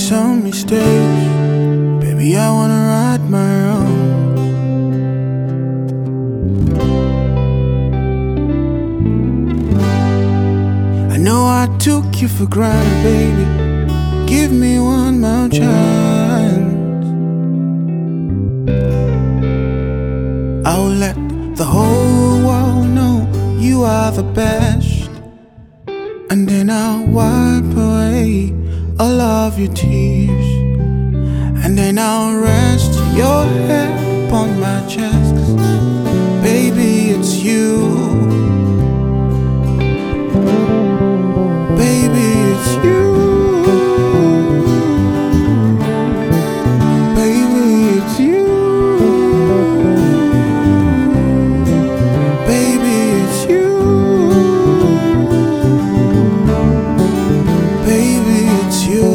some mistakes. Baby, I wanna right my wrongs. I know I took you for granted, baby. Give me one more chance. I'll let the whole world know you are the best, and then I'll wipe away all of your tears, and then I'll rest your head upon my chest. 'Cause baby, it's you. Baby, it's you. Baby, it's you. Baby, it's you. Baby, it's you.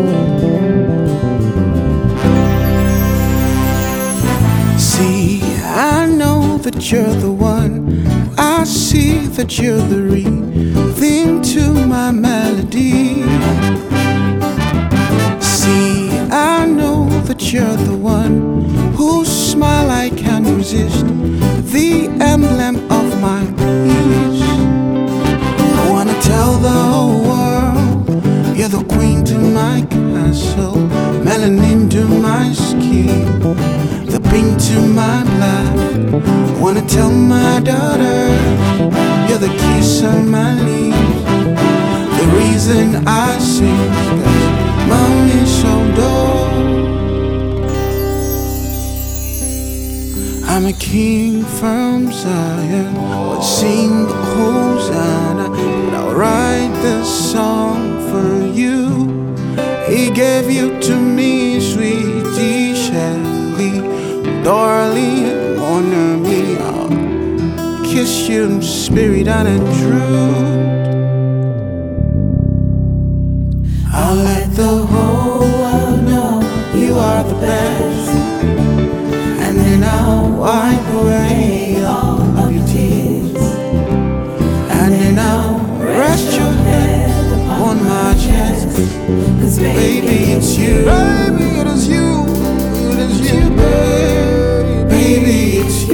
See, I know that you're the one. I see that you're the rhythm to my melody. See, I know that you're the one whose smile I can't resist, the emblem of my peace. I wanna tell the whole world you're the queen to my castle, melanin to my skin, the pink to my blood. I wanna tell my daughter you're the kiss on my lips, the reason I sing is 'cause mommy's so dull. I'm a king from Zion, would sing Hosanna, but I'll write this song for you. He gave you to me, sweetie Shelly, darling, mon ami. I'll kiss you in spirit and in truth. I'll let the whole world know you are the best, and then I'll wipe away all of your tears, and then I'll rest your head upon my chest. 'Cause baby, it's you. Baby, it is you. It is you, baby. Baby, it's you.